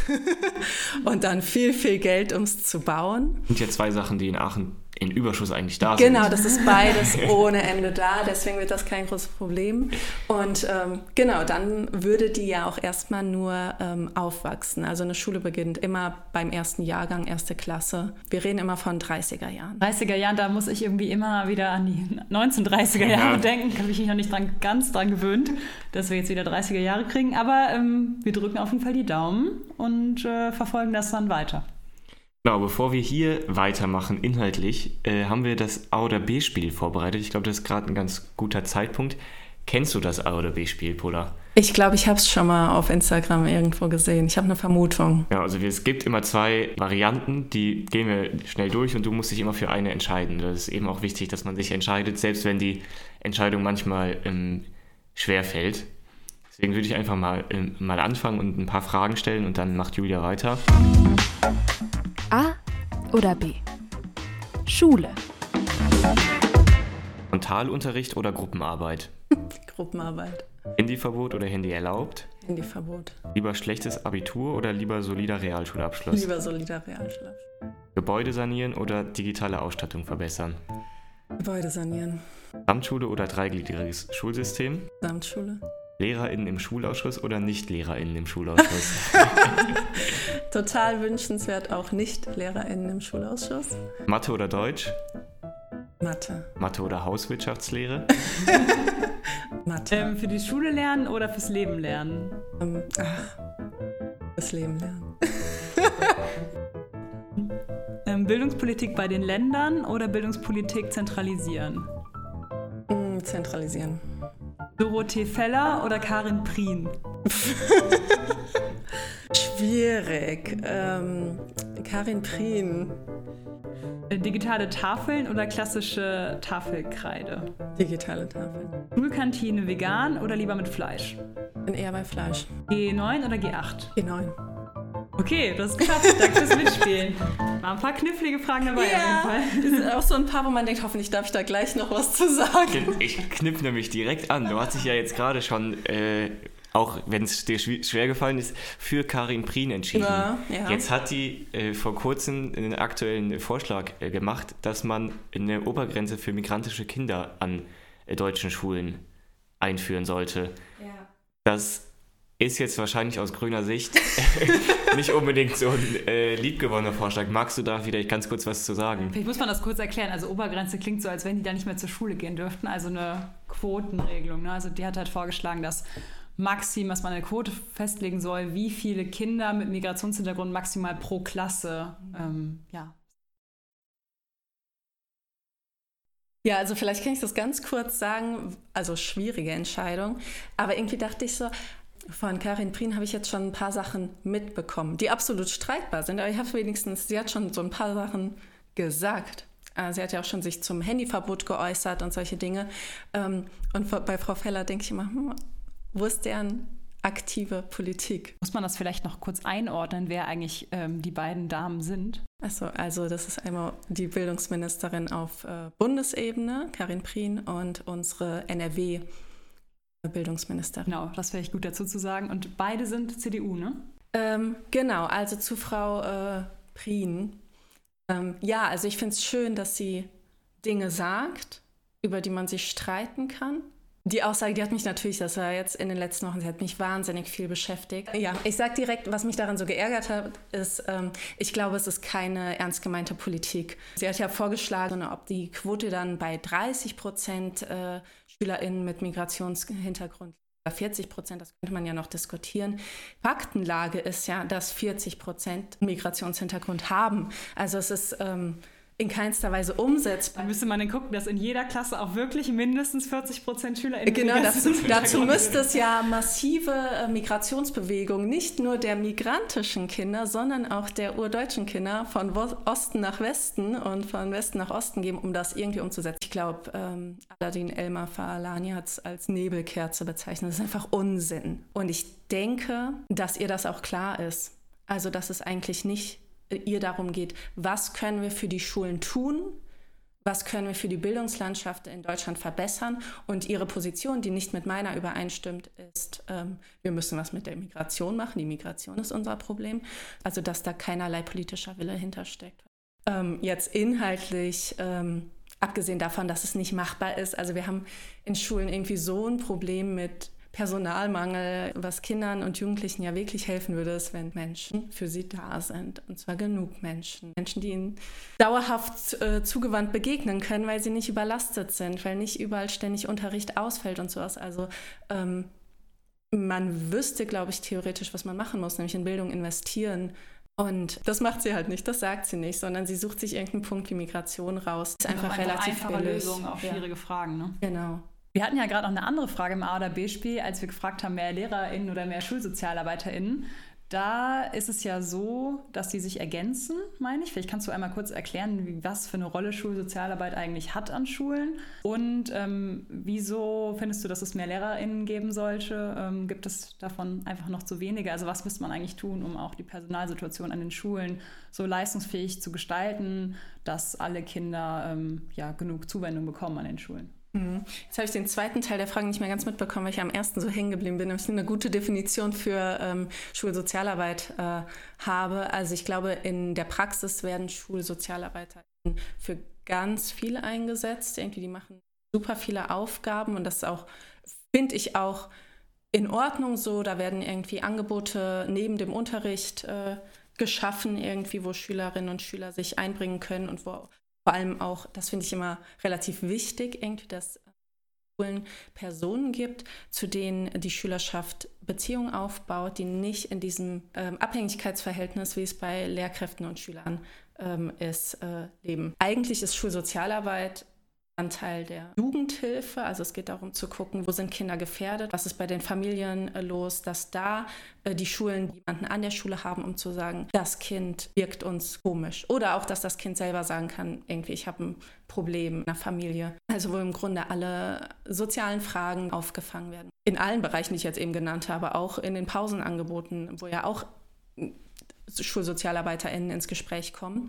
und dann viel, viel Geld, um es zu bauen. Das sind ja zwei Sachen, die in Aachen in Überschuss eigentlich da genau, sind. Genau, das ist beides ohne Ende da, deswegen wird das kein großes Problem. Und ähm, genau, dann würde die ja auch erstmal nur ähm, aufwachsen. Also eine Schule beginnt immer beim ersten Jahrgang, erste Klasse. Wir reden immer von dreißiger Jahren. dreißiger Jahren, da muss ich irgendwie immer wieder an die neunzehnhundertdreißiger Jahre ja. denken. Habe ich mich noch nicht dran, ganz dran gewöhnt, dass wir jetzt wieder dreißiger Jahre kriegen. Aber ähm, wir drücken auf jeden Fall die Daumen und äh, verfolgen das dann weiter. Genau, bevor wir hier weitermachen inhaltlich, äh, haben wir das A oder B-Spiel vorbereitet. Ich glaube, das ist gerade ein ganz guter Zeitpunkt. Kennst du das A oder B-Spiel, Pola? Ich glaube, ich habe es schon mal auf Instagram irgendwo gesehen. Ich habe eine Vermutung. Ja, also es gibt immer zwei Varianten, die gehen wir schnell durch und du musst dich immer für eine entscheiden. Das ist eben auch wichtig, dass man sich entscheidet, selbst wenn die Entscheidung manchmal ähm, schwer fällt. Deswegen würde ich einfach mal, ähm, mal anfangen und ein paar Fragen stellen und dann macht Julia weiter. A oder B? Schule. Frontalunterricht oder Gruppenarbeit? Gruppenarbeit. Handyverbot oder Handy erlaubt? Handyverbot. Lieber schlechtes Abitur oder lieber solider Realschulabschluss? Lieber solider Realschulabschluss. Gebäude sanieren oder digitale Ausstattung verbessern? Gebäude sanieren. Gesamtschule oder dreigliedriges Schulsystem? Gesamtschule. LehrerInnen im Schulausschuss oder Nicht-LehrerInnen im Schulausschuss? Total wünschenswert auch Nicht-LehrerInnen im Schulausschuss. Mathe oder Deutsch? Mathe. Mathe oder Hauswirtschaftslehre? Mathe. Ähm, für die Schule lernen oder fürs Leben lernen? Ähm, ach, das Leben lernen. ähm, Bildungspolitik bei den Ländern oder Bildungspolitik zentralisieren? Mm, zentralisieren. Dorothee Feller oder Karin Prien? Schwierig. Ähm, Karin Prien. Digitale Tafeln oder klassische Tafelkreide? Digitale Tafeln. Schulkantine vegan oder lieber mit Fleisch? Bin eher bei Fleisch. G neun oder G acht? G neun. Okay, du hast es geschafft. Danke fürs Mitspielen. Waren ein paar knifflige Fragen dabei Ja, auf jeden Fall. es sind auch so ein paar, wo man denkt, hoffentlich darf ich da gleich noch was zu sagen. Ich knüpfe nämlich direkt an. Du hast dich ja jetzt gerade schon, äh, auch wenn es dir schw- schwer gefallen ist, für Karin Prien entschieden. Ja, ja. Jetzt hat die äh, vor kurzem einen aktuellen Vorschlag äh, gemacht, dass man eine Obergrenze für migrantische Kinder an äh, deutschen Schulen einführen sollte. Ja. Das ist jetzt wahrscheinlich aus grüner Sicht nicht unbedingt so ein äh, liebgewonnener Vorschlag. Magst du da vielleicht ganz kurz was zu sagen? Vielleicht muss man das kurz erklären. Also Obergrenze klingt so, als wenn die da nicht mehr zur Schule gehen dürften. Also eine Quotenregelung. Ne? Also die hat halt vorgeschlagen, dass Maxim, dass man eine Quote festlegen soll, wie viele Kinder mit Migrationshintergrund maximal pro Klasse, ähm, ja. Ja, also vielleicht kann ich das ganz kurz sagen, also schwierige Entscheidung, aber irgendwie dachte ich so, von Karin Prien habe ich jetzt schon ein paar Sachen mitbekommen, die absolut streitbar sind, aber ich habe wenigstens, sie hat schon so ein paar Sachen gesagt. Sie hat ja auch schon sich zum Handyverbot geäußert und solche Dinge. Und bei Frau Feller denke ich immer, hm, wo ist deren aktive Politik? Muss man das vielleicht noch kurz einordnen, wer eigentlich ähm, die beiden Damen sind? Achso, also das ist einmal die Bildungsministerin auf äh, Bundesebene, Karin Prien, und unsere N R W-Bildungsministerin. Genau, das wäre ich gut dazu zu sagen. Und beide sind C D U, ne? Ähm, genau, also zu Frau äh, Prien. Ähm, ja, also ich finde es schön, dass sie Dinge sagt, über die man sich streiten kann. Die Aussage, die hat mich natürlich, das war jetzt in den letzten Wochen, sie hat mich wahnsinnig viel beschäftigt. Ja, ich sage direkt, was mich daran so geärgert hat, ist, ähm, ich glaube, es ist keine ernst gemeinte Politik. Sie hat ja vorgeschlagen, ob die Quote dann bei dreißig Prozent äh, SchülerInnen mit Migrationshintergrund oder vierzig Prozent, das könnte man ja noch diskutieren. Faktenlage ist ja, dass vierzig Prozent Migrationshintergrund haben. Also es ist ähm, in keinster Weise umsetzbar. Dann müsste man dann gucken, dass in jeder Klasse auch wirklich mindestens vierzig Prozent SchülerInnen Genau, dazu, dazu müsste es ja massive äh, Migrationsbewegung, nicht nur der migrantischen Kinder, sondern auch der urdeutschen Kinder von Wo- Osten nach Westen und von Westen nach Osten geben, um das irgendwie umzusetzen. Ich glaube, ähm, Aladin Elmar Faalani hat es als Nebelkerze bezeichnet. Das ist einfach Unsinn. Und ich denke, dass ihr das auch klar ist. Also, dass es eigentlich nicht ihr darum geht, was können wir für die Schulen tun, was können wir für die Bildungslandschaft in Deutschland verbessern, und ihre Position, die nicht mit meiner übereinstimmt, ist, ähm, wir müssen was mit der Migration machen, die Migration ist unser Problem, also dass da keinerlei politischer Wille hintersteckt. Ähm, jetzt inhaltlich, ähm, abgesehen davon, dass es nicht machbar ist, also wir haben in Schulen irgendwie so ein Problem mit Personalmangel, was Kindern und Jugendlichen ja wirklich helfen würde, ist, wenn Menschen für sie da sind. Und zwar genug Menschen. Menschen, die ihnen dauerhaft äh, zugewandt begegnen können, weil sie nicht überlastet sind, weil nicht überall ständig Unterricht ausfällt und sowas. Also ähm, man wüsste, glaube ich, theoretisch, was man machen muss, nämlich in Bildung investieren. Und das macht sie halt nicht, das sagt sie nicht, sondern sie sucht sich irgendeinen Punkt wie Migration raus. Das ist einfach, einfach relativ einfache billig. Lösung auf schwierige ja. Fragen, ne? Genau. Wir hatten ja gerade noch eine andere Frage im A- oder B-Spiel, als wir gefragt haben, mehr LehrerInnen oder mehr SchulsozialarbeiterInnen. Da ist es ja so, dass die sich ergänzen, meine ich. Vielleicht kannst du einmal kurz erklären, wie, was für eine Rolle Schulsozialarbeit eigentlich hat an Schulen. Und ähm, wieso findest du, dass es mehr LehrerInnen geben sollte? Ähm, gibt es davon einfach noch zu wenige? Also was müsste man eigentlich tun, um auch die Personalsituation an den Schulen so leistungsfähig zu gestalten, dass alle Kinder ähm, ja, genug Zuwendung bekommen an den Schulen? Jetzt habe ich den zweiten Teil der Frage nicht mehr ganz mitbekommen, weil ich am ersten so hängen geblieben bin, dass ich eine gute Definition für ähm, Schulsozialarbeit äh, habe. Also ich glaube, in der Praxis werden Schulsozialarbeiter für ganz viel eingesetzt. Irgendwie, die machen super viele Aufgaben, und das ist auch, finde ich auch, in Ordnung so. Da werden irgendwie Angebote neben dem Unterricht äh, geschaffen, irgendwie, wo Schülerinnen und Schüler sich einbringen können und wo vor allem auch, das finde ich immer relativ wichtig, irgendwie, dass Personen gibt, zu denen die Schülerschaft Beziehungen aufbaut, die nicht in diesem ähm, Abhängigkeitsverhältnis, wie es bei Lehrkräften und Schülern ähm, ist, äh, leben. Eigentlich ist Schulsozialarbeit ein Teil der Jugendhilfe, also es geht darum zu gucken, wo sind Kinder gefährdet, was ist bei den Familien äh, los, dass da äh, die Schulen jemanden an der Schule haben, um zu sagen, das Kind wirkt uns komisch. Oder auch, dass das Kind selber sagen kann, irgendwie, ich habe ein Problem in der Familie. Also wo im Grunde alle sozialen Fragen aufgefangen werden. In allen Bereichen, die ich jetzt eben genannt habe, auch in den Pausenangeboten, wo ja auch SchulsozialarbeiterInnen ins Gespräch kommen.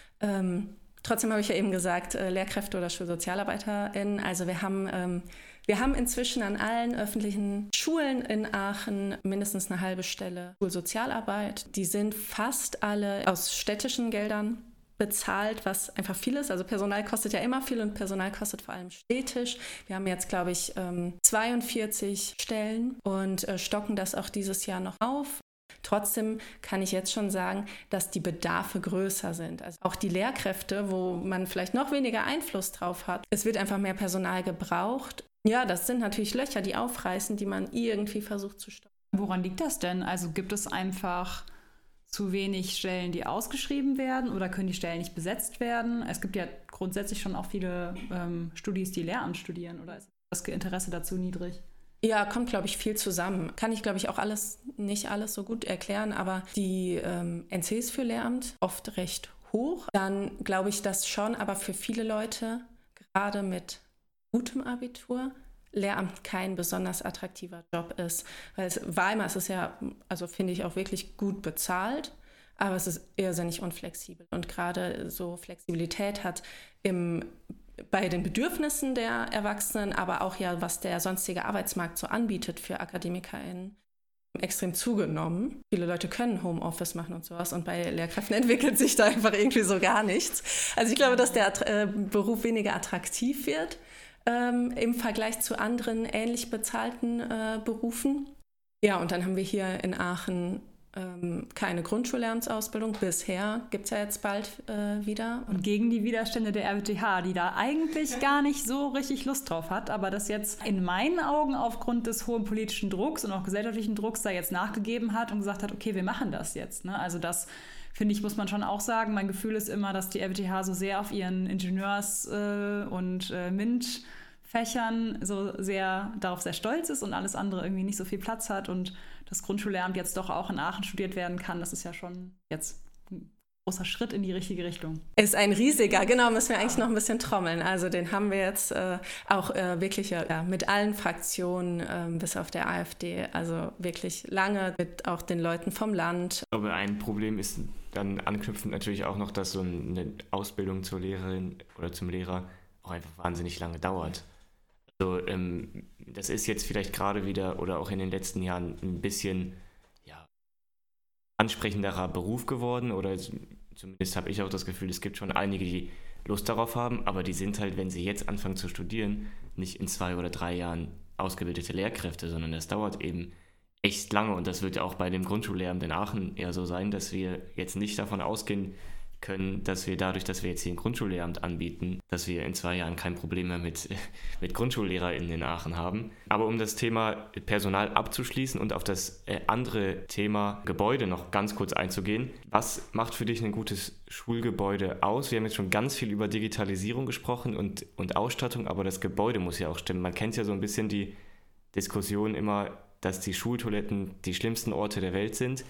Ähm, Trotzdem habe ich ja eben gesagt, äh, Lehrkräfte oder SchulsozialarbeiterInnen. Also wir haben, ähm, wir haben inzwischen an allen öffentlichen Schulen in Aachen mindestens eine halbe Stelle Schulsozialarbeit. Die sind fast alle aus städtischen Geldern bezahlt, was einfach viel ist. Also Personal kostet ja immer viel und Personal kostet vor allem städtisch. Wir haben jetzt, glaube ich, ähm, zweiundvierzig Stellen und äh, stocken das auch dieses Jahr noch auf. Trotzdem kann ich jetzt schon sagen, dass die Bedarfe größer sind. Also auch die Lehrkräfte, wo man vielleicht noch weniger Einfluss drauf hat. Es wird einfach mehr Personal gebraucht. Ja, das sind natürlich Löcher, die aufreißen, die man irgendwie versucht zu stoppen. Woran liegt das denn? Also gibt es einfach zu wenig Stellen, die ausgeschrieben werden oder können die Stellen nicht besetzt werden? Es gibt ja grundsätzlich schon auch viele ähm, Studis, die Lehramt studieren, oder ist das Interesse dazu niedrig? Ja, kommt, glaube ich, viel zusammen. Kann ich, glaube ich, auch alles nicht alles so gut erklären, aber die ähm, N Cs für Lehramt oft recht hoch. Dann glaube ich, dass schon, aber für viele Leute, gerade mit gutem Abitur, Lehramt kein besonders attraktiver Job ist. Weil es, Weimar ist es ja, also finde ich auch wirklich gut bezahlt, aber es ist irrsinnig unflexibel. Und gerade so Flexibilität hat im bei den Bedürfnissen der Erwachsenen, aber auch ja, was der sonstige Arbeitsmarkt so anbietet für AkademikerInnen, extrem zugenommen. Viele Leute können Homeoffice machen und sowas und bei Lehrkräften entwickelt sich da einfach irgendwie so gar nichts. Also ich glaube, dass der äh, Beruf weniger attraktiv wird ähm, im Vergleich zu anderen ähnlich bezahlten äh, Berufen. Ja, und dann haben wir hier in Aachen Ähm, keine Grundschullehramtsausbildung. Bisher gibt es ja jetzt bald äh, wieder. Und gegen die Widerstände der R W T H, die da eigentlich gar nicht so richtig Lust drauf hat, aber das jetzt in meinen Augen aufgrund des hohen politischen Drucks und auch gesellschaftlichen Drucks da jetzt nachgegeben hat und gesagt hat, okay, wir machen das jetzt. Ne? Also das, finde ich, muss man schon auch sagen. Mein Gefühl ist immer, dass die R W T H so sehr auf ihren Ingenieurs- äh, und äh, MINT Fächern so sehr darauf sehr stolz ist und alles andere irgendwie nicht so viel Platz hat und das Grundschullehramt jetzt doch auch in Aachen studiert werden kann, das ist ja schon jetzt ein großer Schritt in die richtige Richtung. Ist ein riesiger, genau, müssen wir eigentlich noch ein bisschen trommeln. Also den haben wir jetzt äh, auch äh, wirklich ja, mit allen Fraktionen äh, bis auf der AfD, also wirklich lange mit auch den Leuten vom Land. Ich glaube, ein Problem ist dann anknüpfend natürlich auch noch, dass so eine Ausbildung zur Lehrerin oder zum Lehrer auch einfach wahnsinnig lange dauert. Also, ähm, das ist jetzt vielleicht gerade wieder oder auch in den letzten Jahren ein bisschen ja, ansprechenderer Beruf geworden oder zumindest habe ich auch das Gefühl, es gibt schon einige, die Lust darauf haben, aber die sind halt, wenn sie jetzt anfangen zu studieren, nicht in zwei oder drei Jahren ausgebildete Lehrkräfte, sondern das dauert eben echt lange und das wird ja auch bei dem Grundschullehramt in Aachen eher so sein, dass wir jetzt nicht davon ausgehen können, dass wir dadurch, dass wir jetzt hier ein Grundschullehramt anbieten, dass wir in zwei Jahren kein Problem mehr mit, mit GrundschullehrerInnen in Aachen haben. Aber um das Thema Personal abzuschließen und auf das andere Thema Gebäude noch ganz kurz einzugehen, was macht für dich ein gutes Schulgebäude aus? Wir haben jetzt schon ganz viel über Digitalisierung gesprochen und, und Ausstattung, aber das Gebäude muss ja auch stimmen. Man kennt ja so ein bisschen die Diskussion immer, dass die Schultoiletten die schlimmsten Orte der Welt sind.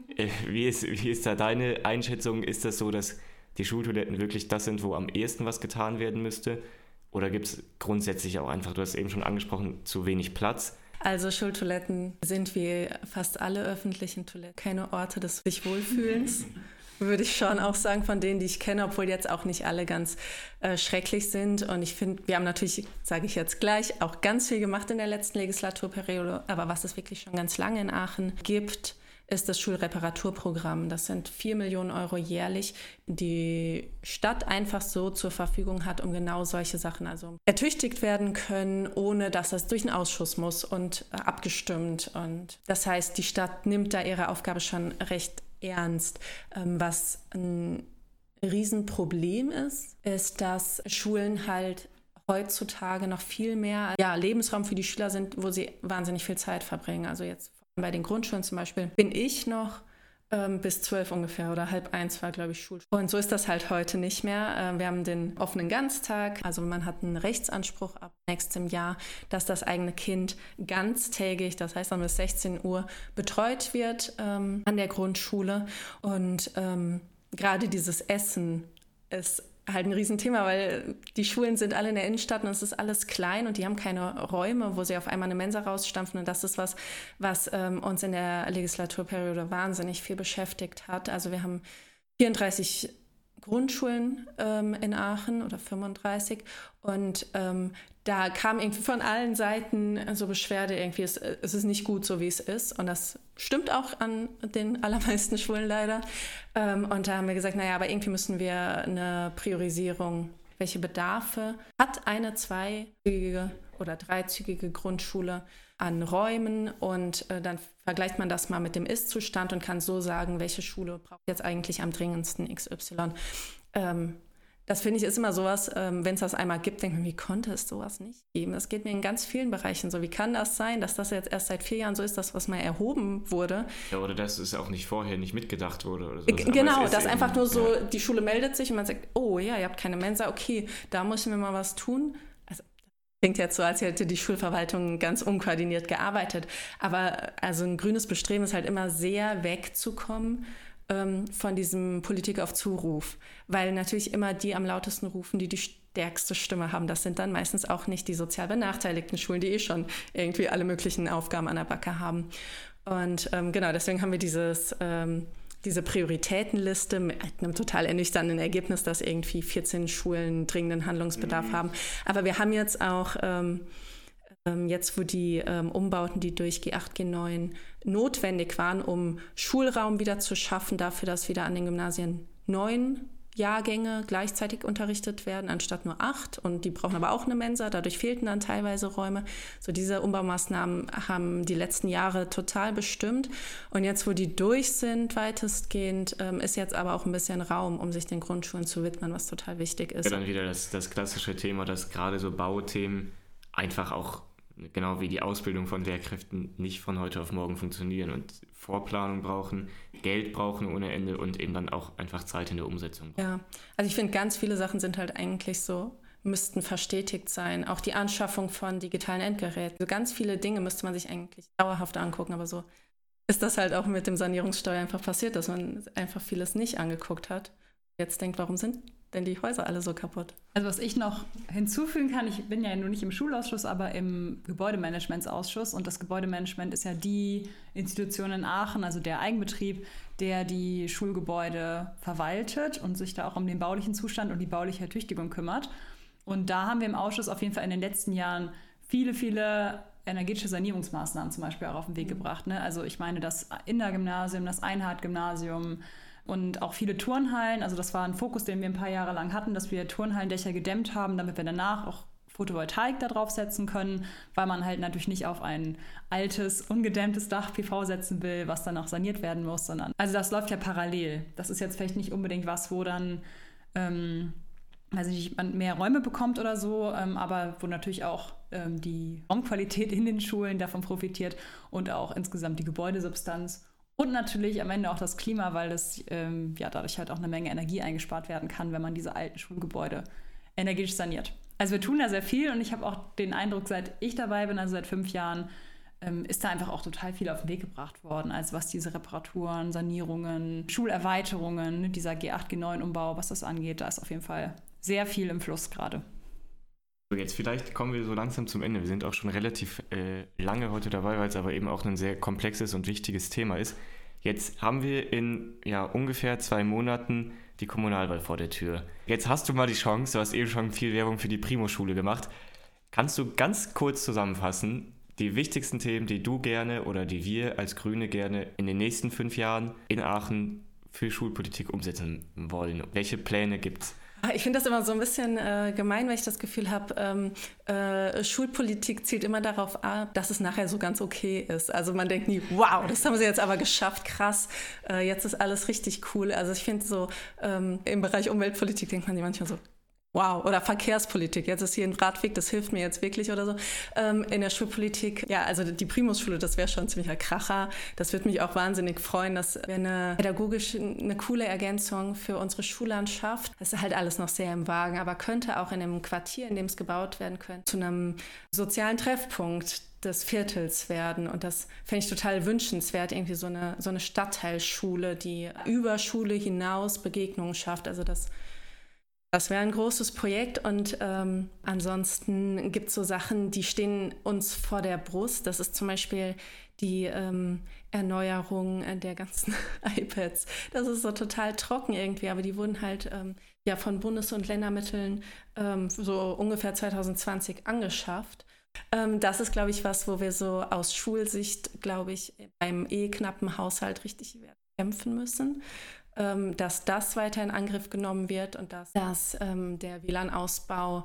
Wie ist, wie ist da deine Einschätzung? Ist das so, dass die Schultoiletten wirklich das sind, wo am ehesten was getan werden müsste? Oder gibt es grundsätzlich auch einfach, du hast es eben schon angesprochen, zu wenig Platz? Also Schultoiletten sind wie fast alle öffentlichen Toiletten keine Orte des sich Wohlfühlens. Würde ich schon auch sagen, von denen, die ich kenne, obwohl jetzt auch nicht alle ganz äh, schrecklich sind. Und ich finde, wir haben natürlich, sage ich jetzt gleich, auch ganz viel gemacht in der letzten Legislaturperiode. Aber was es wirklich schon ganz lange in Aachen gibt, ist das Schulreparaturprogramm. Das sind vier Millionen Euro jährlich, die Stadt einfach so zur Verfügung hat, um genau solche Sachen also ertüchtigt werden können, ohne dass das durch einen Ausschuss muss und äh, abgestimmt. Und das heißt, die Stadt nimmt da ihre Aufgabe schon recht ernst. Ähm, was ein Riesenproblem ist, ist, dass Schulen halt heutzutage noch viel mehr ja, Lebensraum für die Schüler sind, wo sie wahnsinnig viel Zeit verbringen. Also jetzt bei den Grundschulen zum Beispiel bin ich noch ähm, bis zwölf ungefähr oder halb eins war, glaube ich, Schulschule. Und so ist das halt heute nicht mehr. Äh, wir haben den offenen Ganztag, also man hat einen Rechtsanspruch ab nächstem Jahr, dass das eigene Kind ganztägig, das heißt dann bis sechzehn Uhr, betreut wird ähm, an der Grundschule. Und ähm, gerade dieses Essen ist halt ein Riesenthema, weil die Schulen sind alle in der Innenstadt und es ist alles klein und die haben keine Räume, wo sie auf einmal eine Mensa rausstampfen. Und das ist was, was ähm, uns in der Legislaturperiode wahnsinnig viel beschäftigt hat. Also wir haben vierunddreißig Grundschulen ähm, in Aachen oder fünfunddreißig und ähm, da kam irgendwie von allen Seiten so Beschwerde, irgendwie es, es ist nicht gut so, wie es ist, und das stimmt auch an den allermeisten Schulen leider, ähm, und da haben wir gesagt, naja, aber irgendwie müssen wir eine Priorisierung, welche Bedarfe hat eine zweizügige oder dreizügige Grundschule an Räumen, und äh, dann vergleicht man das mal mit dem Ist-Zustand und kann so sagen, welche Schule braucht jetzt eigentlich am dringendsten X Y. Ähm, das finde ich ist immer sowas, ähm, wenn es das einmal gibt, denkt man, wie konnte es sowas nicht geben? Das geht mir in ganz vielen Bereichen so. Wie kann das sein, dass das jetzt erst seit vier Jahren so ist, das, was mal erhoben wurde? Ja, oder dass es auch nicht vorher nicht mitgedacht wurde oder so. G- genau, das einfach nur so, ja. Die Schule meldet sich und man sagt, oh ja, ihr habt keine Mensa, okay, da müssen wir mal was tun. Also klingt jetzt so, als hätte die Schulverwaltung ganz unkoordiniert gearbeitet. Aber also ein grünes Bestreben ist halt immer sehr wegzukommen ähm, von diesem Politik auf Zuruf. Weil natürlich immer die am lautesten rufen, die die stärkste Stimme haben. Das sind dann meistens auch nicht die sozial benachteiligten Schulen, die eh schon irgendwie alle möglichen Aufgaben an der Backe haben. Und ähm, genau, deswegen haben wir dieses... Ähm, diese Prioritätenliste mit einem total ernüchternden Ergebnis, dass irgendwie vierzehn Schulen dringenden Handlungsbedarf mhm. haben. Aber wir haben jetzt auch, ähm, jetzt wo die ähm, Umbauten, die durch G acht, G neun notwendig waren, um Schulraum wieder zu schaffen, dafür, dass wieder an den Gymnasien neun Jahrgänge gleichzeitig unterrichtet werden, anstatt nur acht. Und die brauchen aber auch eine Mensa, dadurch fehlten dann teilweise Räume. So diese Umbaumaßnahmen haben die letzten Jahre total bestimmt. Und jetzt, wo die durch sind, weitestgehend, ähm, ist jetzt aber auch ein bisschen Raum, um sich den Grundschulen zu widmen, was total wichtig ist. Ja, dann wieder das, das klassische Thema, dass gerade so Bauthemen einfach auch, genau wie die Ausbildung von Lehrkräften, nicht von heute auf morgen funktionieren und Vorplanung brauchen, Geld brauchen ohne Ende und eben dann auch einfach Zeit in der Umsetzung brauchen. Ja, also ich finde, ganz viele Sachen sind halt eigentlich so, müssten verstetigt sein. Auch die Anschaffung von digitalen Endgeräten. Also ganz viele Dinge müsste man sich eigentlich dauerhaft angucken, aber so ist das halt auch mit dem Sanierungssteuer einfach passiert, dass man einfach vieles nicht angeguckt hat. Jetzt denkt, warum sind denn die Häuser alle so kaputt? Also was ich noch hinzufügen kann, ich bin ja nur nicht im Schulausschuss, aber im Gebäudemanagementsausschuss, und das Gebäudemanagement ist ja die Institution in Aachen, also der Eigenbetrieb, der die Schulgebäude verwaltet und sich da auch um den baulichen Zustand und die bauliche Ertüchtigung kümmert. Und da haben wir im Ausschuss auf jeden Fall in den letzten Jahren viele, viele energetische Sanierungsmaßnahmen zum Beispiel auch auf den Weg gebracht. Ne? Also ich meine das Inner-Gymnasium, das Einhard-Gymnasium, und auch viele Turnhallen. Also das war ein Fokus, den wir ein paar Jahre lang hatten, dass wir Turnhallendächer gedämmt haben, damit wir danach auch Photovoltaik da drauf setzen können, weil man halt natürlich nicht auf ein altes, ungedämmtes Dach P V setzen will, was dann auch saniert werden muss, sondern also das läuft ja parallel. Das ist jetzt vielleicht nicht unbedingt was, wo dann ähm, also nicht, man mehr Räume bekommt oder so, ähm, aber wo natürlich auch ähm, die Raumqualität in den Schulen davon profitiert und auch insgesamt die Gebäudesubstanz. Und natürlich am Ende auch das Klima, weil das ähm, ja dadurch halt auch eine Menge Energie eingespart werden kann, wenn man diese alten Schulgebäude energetisch saniert. Also wir tun da sehr viel, und ich habe auch den Eindruck, seit ich dabei bin, also seit fünf Jahren, ähm, ist da einfach auch total viel auf den Weg gebracht worden. Also was diese Reparaturen, Sanierungen, Schulerweiterungen, dieser G acht, G neun Umbau, was das angeht, da ist auf jeden Fall sehr viel im Fluss gerade. So, jetzt vielleicht kommen wir so langsam zum Ende. Wir sind auch schon relativ äh, lange heute dabei, weil es aber eben auch ein sehr komplexes und wichtiges Thema ist. Jetzt haben wir in ja, ungefähr zwei Monaten die Kommunalwahl vor der Tür. Jetzt hast du mal die Chance, du hast eben schon viel Werbung für die Primo-Schule gemacht. Kannst du ganz kurz zusammenfassen, die wichtigsten Themen, die du gerne oder die wir als Grüne gerne in den nächsten fünf Jahren in Aachen für Schulpolitik umsetzen wollen. Welche Pläne gibt's? Ich finde das immer so ein bisschen äh, gemein, weil ich das Gefühl habe, ähm, äh, Schulpolitik zielt immer darauf ab, dass es nachher so ganz okay ist. Also man denkt nie, wow, das haben sie jetzt aber geschafft, krass, äh, jetzt ist alles richtig cool. Also ich finde so, ähm, im Bereich Umweltpolitik denkt man sich manchmal so, wow, oder Verkehrspolitik, jetzt ist hier ein Radweg, das hilft mir jetzt wirklich oder so. Ähm, in der Schulpolitik, ja, also die Primusschule, das wäre schon ein ziemlicher Kracher. Das würde mich auch wahnsinnig freuen, das wäre eine pädagogisch eine coole Ergänzung für unsere Schullandschaft. Das ist halt alles noch sehr im Wagen, aber könnte auch in einem Quartier, in dem es gebaut werden könnte, zu einem sozialen Treffpunkt des Viertels werden. Und das fände ich total wünschenswert, irgendwie so eine, so eine Stadtteilschule, die über Schule hinaus Begegnungen schafft. Also das Das wäre ein großes Projekt und ähm, ansonsten gibt es so Sachen, die stehen uns vor der Brust. Das ist zum Beispiel die ähm, Erneuerung der ganzen iPads. Das ist so total trocken irgendwie, aber die wurden halt ähm, ja von Bundes- und Ländermitteln ähm, so ungefähr zwanzig zwanzig angeschafft. Ähm, das ist, glaube ich, was, wo wir so aus Schulsicht, glaube ich, beim eh knappen Haushalt richtig kämpfen müssen. Dass das weiter in Angriff genommen wird und dass, dass ähm, der W L A N-Ausbau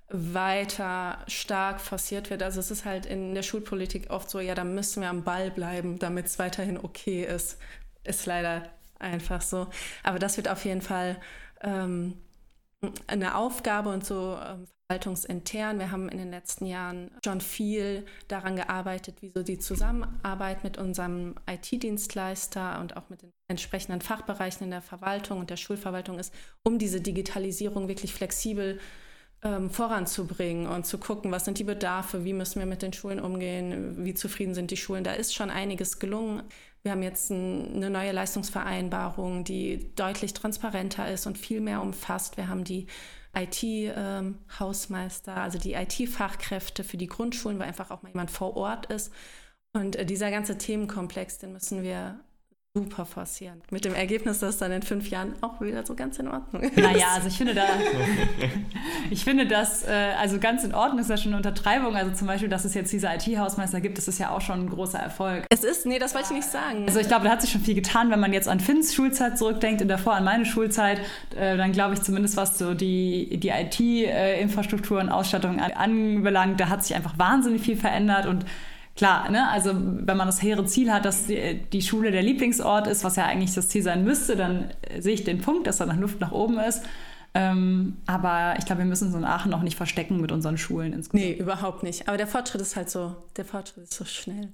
weiter stark forciert wird. Also es ist halt in der Schulpolitik oft so, ja, da müssen wir am Ball bleiben, damit es weiterhin okay ist. Ist leider einfach so. Aber das wird auf jeden Fall ähm, eine Aufgabe und so ähm, verwaltungsintern. Wir haben in den letzten Jahren schon viel daran gearbeitet, wie so die Zusammenarbeit mit unserem I T-Dienstleister und auch mit den entsprechenden Fachbereichen in der Verwaltung und der Schulverwaltung ist, um diese Digitalisierung wirklich flexibel ähm, voranzubringen und zu gucken, was sind die Bedarfe, wie müssen wir mit den Schulen umgehen, wie zufrieden sind die Schulen. Da ist schon einiges gelungen. Wir haben jetzt ein, eine neue Leistungsvereinbarung, die deutlich transparenter ist und viel mehr umfasst. Wir haben die I T-Hausmeister, ähm, also die I T-Fachkräfte für die Grundschulen, weil einfach auch mal jemand vor Ort ist. Und äh, dieser ganze Themenkomplex, den müssen wir super forcieren. Mit dem Ergebnis, dass dann in fünf Jahren auch wieder so ganz in Ordnung ist. Naja, also ich finde da, ich finde das, äh, also ganz in Ordnung ist ja schon eine Untertreibung. Also zum Beispiel, dass es jetzt diese I T-Hausmeister gibt, das ist ja auch schon ein großer Erfolg. Es ist, nee, das wollte ich nicht sagen. Also ich glaube, da hat sich schon viel getan, wenn man jetzt an Finns Schulzeit zurückdenkt und davor an meine Schulzeit, äh, dann glaube ich zumindest, was so die, die I T-Infrastruktur und Ausstattung an, anbelangt, da hat sich einfach wahnsinnig viel verändert und klar, ne, also wenn man das hehre Ziel hat, dass die, die Schule der Lieblingsort ist, was ja eigentlich das Ziel sein müsste, dann sehe ich den Punkt, dass da noch Luft nach oben ist. Ähm, aber ich glaube, wir müssen uns in Aachen noch nicht verstecken mit unseren Schulen insgesamt. Nee, überhaupt nicht. Aber der Fortschritt ist halt so, der Fortschritt ist so schnell.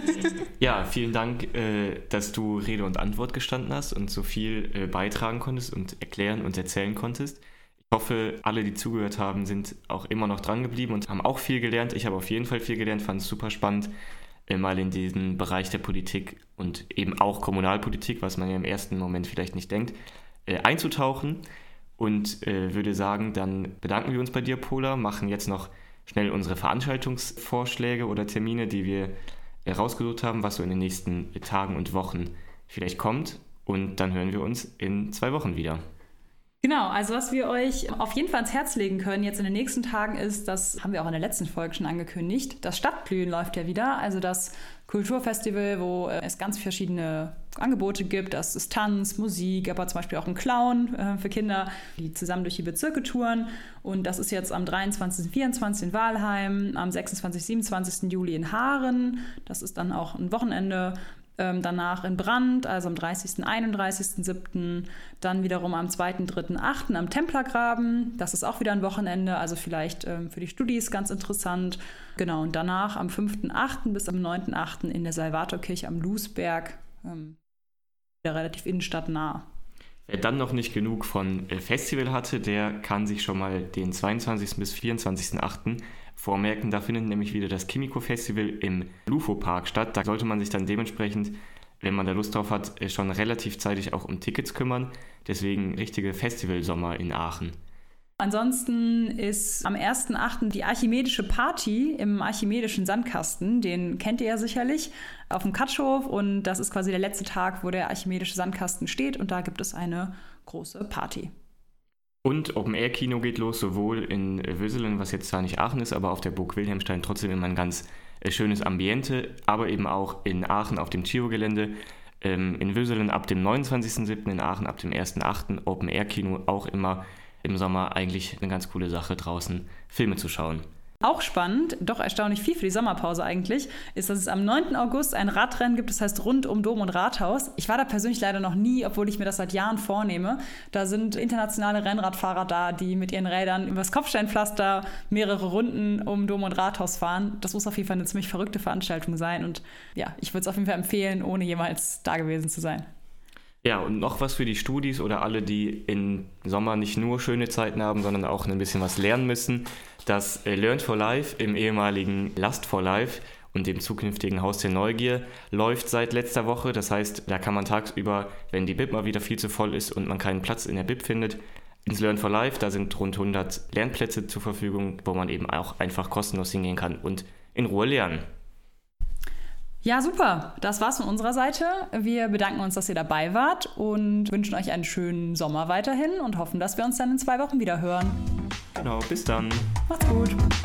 Ja, vielen Dank, äh, dass du Rede und Antwort gestanden hast und so viel äh, beitragen konntest und erklären und erzählen konntest. Ich hoffe, alle, die zugehört haben, sind auch immer noch dran geblieben und haben auch viel gelernt. Ich habe auf jeden Fall viel gelernt, fand es super spannend, mal in diesen Bereich der Politik und eben auch Kommunalpolitik, was man ja im ersten Moment vielleicht nicht denkt, einzutauchen. Und würde sagen, dann bedanken wir uns bei dir, Pola, machen jetzt noch schnell unsere Veranstaltungsvorschläge oder Termine, die wir rausgesucht haben, was so in den nächsten Tagen und Wochen vielleicht kommt. Und dann hören wir uns in zwei Wochen wieder. Genau, also was wir euch auf jeden Fall ans Herz legen können jetzt in den nächsten Tagen ist, das haben wir auch in der letzten Folge schon angekündigt, das Stadtblühen läuft ja wieder, also das Kulturfestival, wo es ganz verschiedene Angebote gibt, das ist Tanz, Musik, aber zum Beispiel auch ein Clown äh, für Kinder, die zusammen durch die Bezirke touren und das ist jetzt am dreiundzwanzigsten, vierundzwanzigsten in Walheim, am sechsundzwanzigsten, siebenundzwanzigsten Juli in Haaren, das ist dann auch ein Wochenende. Danach in Brand, also am dreißigsten, einunddreißigsten siebten Dann wiederum am zweiten, dritten, achten am Templergraben. Das ist auch wieder ein Wochenende, also vielleicht ähm, für die Studis ganz interessant. Genau, und danach am fünften, achten bis am neunten, achten in der Salvatorkirche am Lusberg. Ähm, wieder relativ innenstadtnah. Wer dann noch nicht genug von Festival hatte, der kann sich schon mal den zweiundzwanzigsten bis vierundzwanzigsten achten vormerken. Da findet nämlich wieder das Kimiko-Festival im Lufo-Park statt. Da sollte man sich dann dementsprechend, wenn man da Lust drauf hat, schon relativ zeitig auch um Tickets kümmern. Deswegen richtige Festivalsommer in Aachen. Ansonsten ist am ersten achten die Archimedische Party im Archimedischen Sandkasten. Den kennt ihr ja sicherlich auf dem Katschhof. Und das ist quasi der letzte Tag, wo der Archimedische Sandkasten steht. Und da gibt es eine große Party. Und Open-Air-Kino geht los, sowohl in Wöselen, was jetzt zwar nicht Aachen ist, aber auf der Burg Wilhelmstein trotzdem immer ein ganz äh, schönes Ambiente, aber eben auch in Aachen auf dem Chio-Gelände, ähm, in Wöselen ab dem neunundzwanzigsten siebten, in Aachen ab dem ersten achten Open-Air-Kino, auch immer im Sommer eigentlich eine ganz coole Sache, draußen Filme zu schauen. Auch spannend, doch erstaunlich viel für die Sommerpause eigentlich, ist, dass es am neunten August ein Radrennen gibt, das heißt rund um Dom und Rathaus. Ich war da persönlich leider noch nie, obwohl ich mir das seit Jahren vornehme. Da sind internationale Rennradfahrer da, die mit ihren Rädern übers Kopfsteinpflaster mehrere Runden um Dom und Rathaus fahren. Das muss auf jeden Fall eine ziemlich verrückte Veranstaltung sein und ja, ich würde es auf jeden Fall empfehlen, ohne jemals da gewesen zu sein. Ja, und noch was für die Studis oder alle, die im Sommer nicht nur schöne Zeiten haben, sondern auch ein bisschen was lernen müssen. Das Learn for Life im ehemaligen Last for Life und dem zukünftigen Haus der Neugier läuft seit letzter Woche. Das heißt, da kann man tagsüber, wenn die Bib mal wieder viel zu voll ist und man keinen Platz in der Bib findet, ins Learn for Life, da sind rund hundert Lernplätze zur Verfügung, wo man eben auch einfach kostenlos hingehen kann und in Ruhe lernen. Ja, super. Das war's von unserer Seite. Wir bedanken uns, dass ihr dabei wart und wünschen euch einen schönen Sommer weiterhin und hoffen, dass wir uns dann in zwei Wochen wieder hören. Genau, bis dann. Macht's gut.